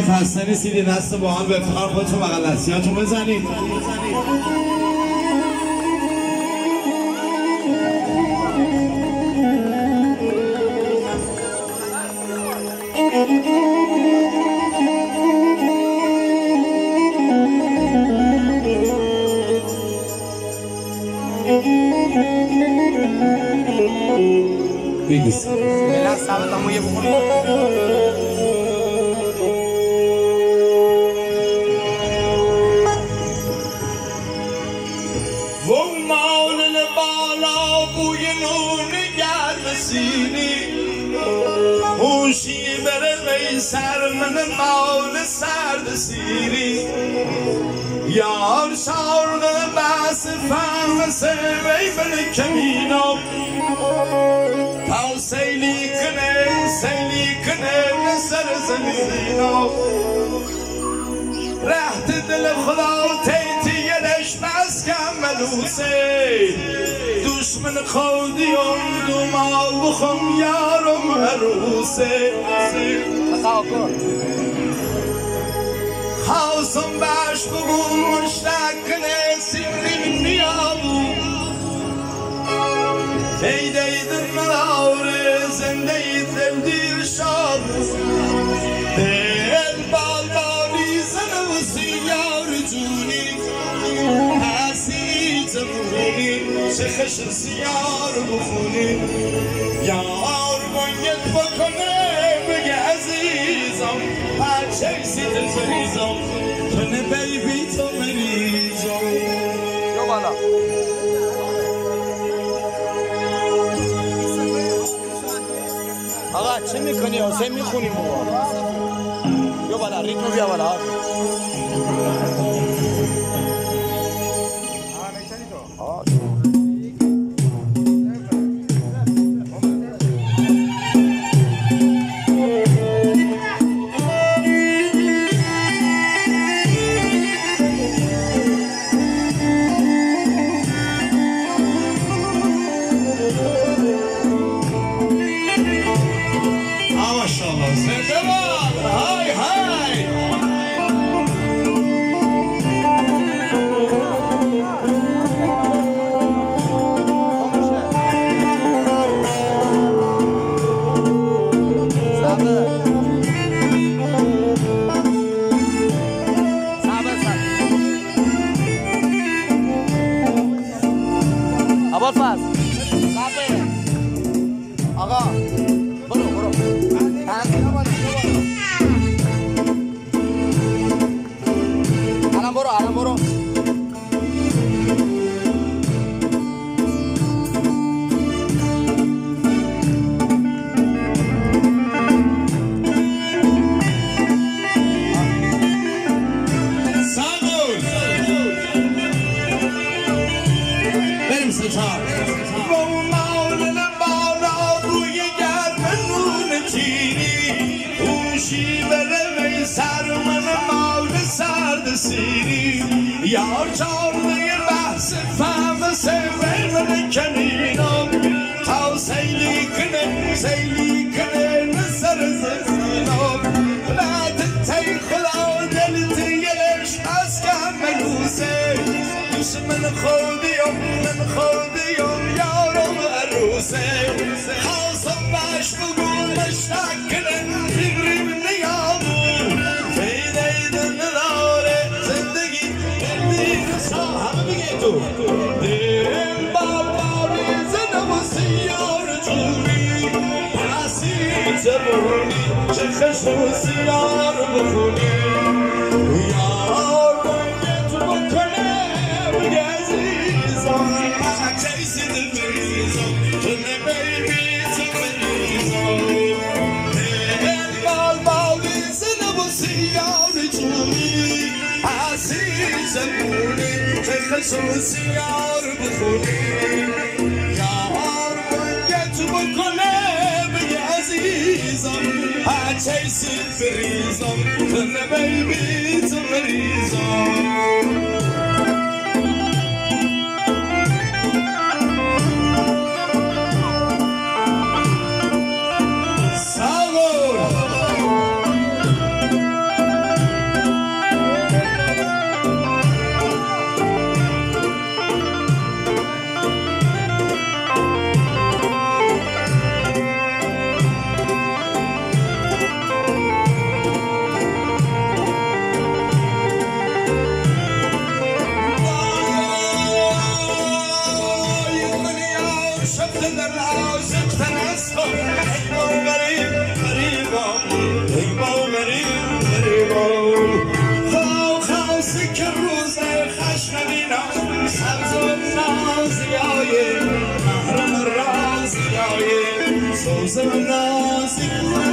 همگی خسته نیستید، دست با هم به افتخار خودتون بغل دستیاتون بزنید. بگیست بلا ثابت همو یه بخونی بالا بوی نون گرم سینی موشی بره قیصر من مال سرد سیری یار شارده بس فهم سوی بل کمینم تا سیلی کنه سر زمینم رهت دل خدا تیتی یدش بس کم ملوسه دشمن خودیم دوما بخم یارم عروسه خواستم باش بگو مشتاق سیمین نیابو فیده دل مداره زنده دل دیر شابو دل بالبالی زن و سیار جونی حسی تبونی چه خش سیار بخونی یار باید بکنه بگه عزیزم هرچه سیت فریزم کنه بیبی تو مریزم یا بالا آقا چه میکنی؟ حسین میخونیم بابا یا بالا ریتمو بیا بالا آقا برو الان برو بریم ستار سر من مال سرد سیری یار چارده بحث فهم سوی من کنینم تا سیلی کنه نسر زمینم لعت تی خدا دلت یلش از کم ملوسه دشمن خودیم یارم عروسه خواستم باش بگو مشتاق کنن فکریم نیامو دل بالباری زنم و سیار جونی پسی زبونی چه خشم سیار بخونی یار باید بکنه بگه عزیزم چیسی دل بریزم کنه بیبی تو بریزم دل بالباری زنم و سیار جونی پسی زبونی خشم سیار بخونی یار باید بکنه بگه عزیزم هرچه سید بریزم کنه بیبی تو مریزم رازی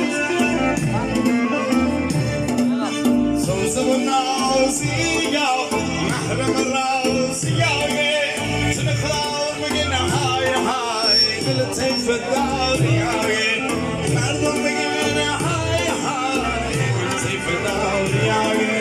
سوزم نازی یا محرم رازی تنخواه مگن های های دلتیم فداری مردم مگن های های دلتیم فداری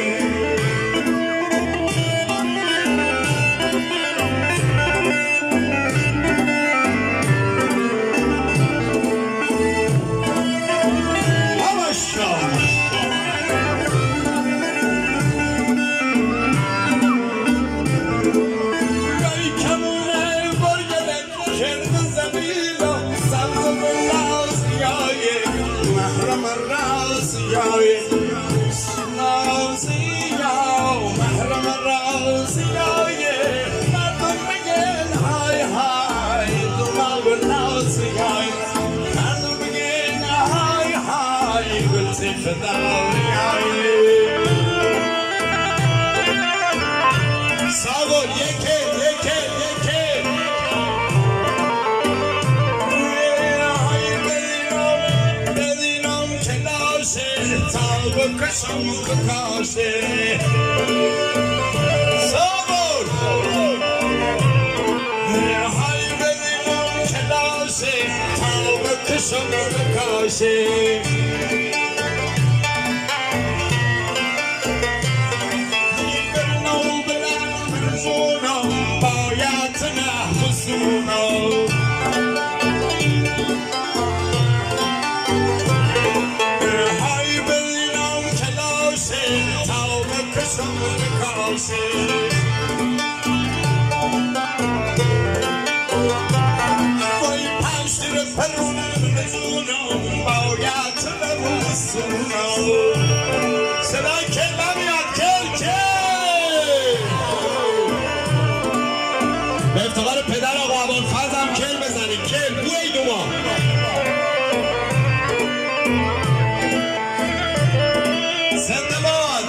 Sağol yeke بدینم کلاشه تا بکشم کاشه ساغر های بدینم کلاشه تا بکشم کاشه وای پشت پرونم بزونم باید ببوسونم صدای کلمه میاد کل به افتقار پدر آقا ابوالفضل کل بزنید کل بوی دوما زنده باد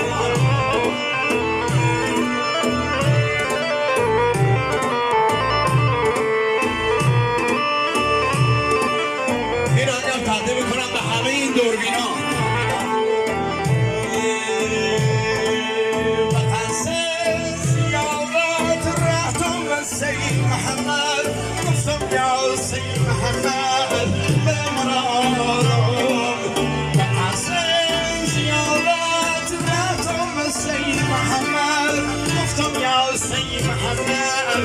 این آنجا تقدیم میکنم به همه این دوربینا سيد محمد قسم يا سيد محمد بمرارهم محسن زيارات ذاتهم سيد محمد قسم يا سيد محمد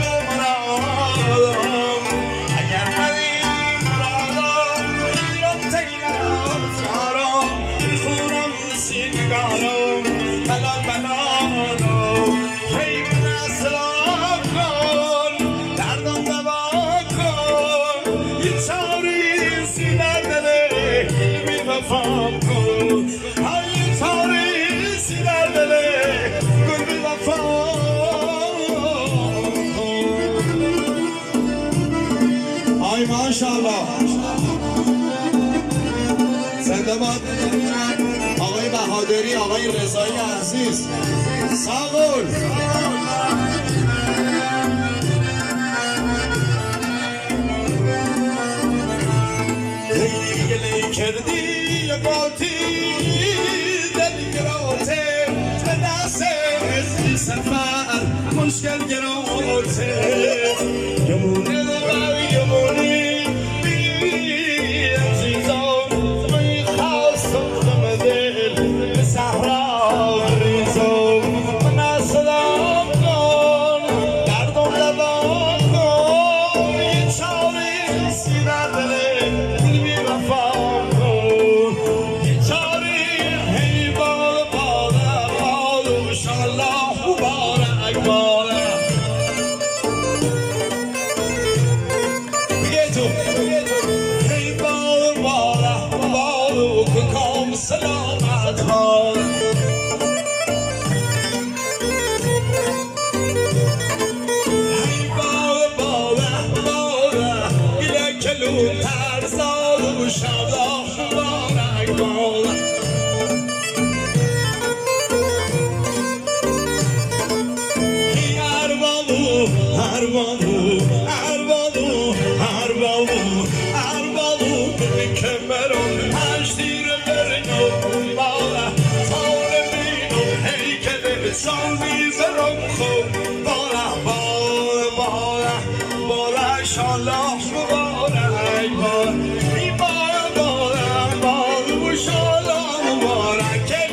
بمرارهم اگر مدين مرارهم يوم تيار فارهم الخورم سيدگارهم بلا بلارهم هي من اسلام دردم دوا کن یه چاری سیدر دله بی وفام کن یه چاری سیدر دله گل بی وفام کن آی ماشاءالله زنده باد آقای بهادری آقای رضایی عزیز ساغر کردی یا باتی دلی گراته به دست ازی سفر مشکل گراته یمونه یمونه بی عزیزان می خواستم دم دل به صحرا ریزم من اصلام کن دردم دوا کن یه چاره سیدر دله بی وفا سلامت حال ای بالا گله کلو ترزاد و شادان مبارک بالا ای اربابو گله که برون هشتیر برنو بالا تال بینو هی که دلشان میزرم خوب بالا بالا بالا بالا شالله مبارک بالا بالا بالا بالا و شالله مبارک که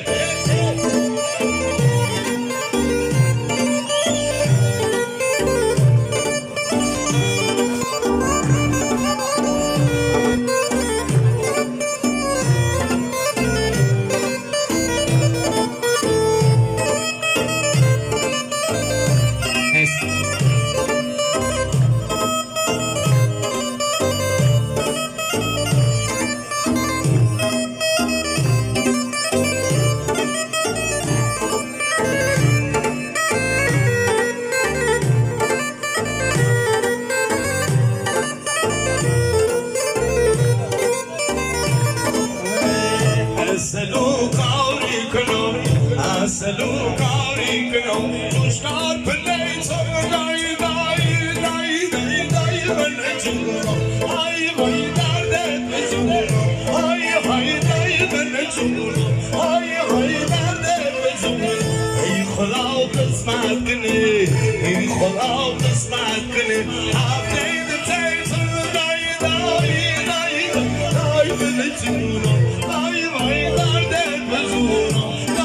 Aselu kari kno, tushkar pillay sab dai dai dai dai dai ben chuno, ay vay derde chuno, ay vay dai ben chuno, ay vay derde chuno, ay khuda qismat kne, ay khuda qismat kne, aapne de tayson dai dai dai dai ben chuno, ay vay derde chuno.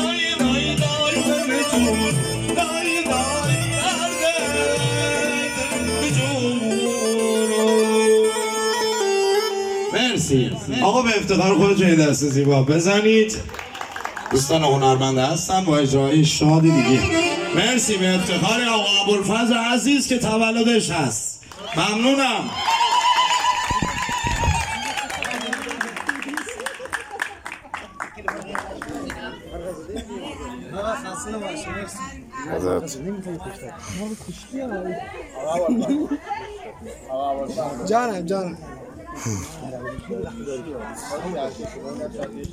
مرسی آقا به افتخار خودتون یه دست زیبا بزنید. دوستان هنرمند هستن با اجرای شادی دیگه. مرسی به افتخار آقا ابوالفضل عزیز که تولدش هست. ممنونم. جانم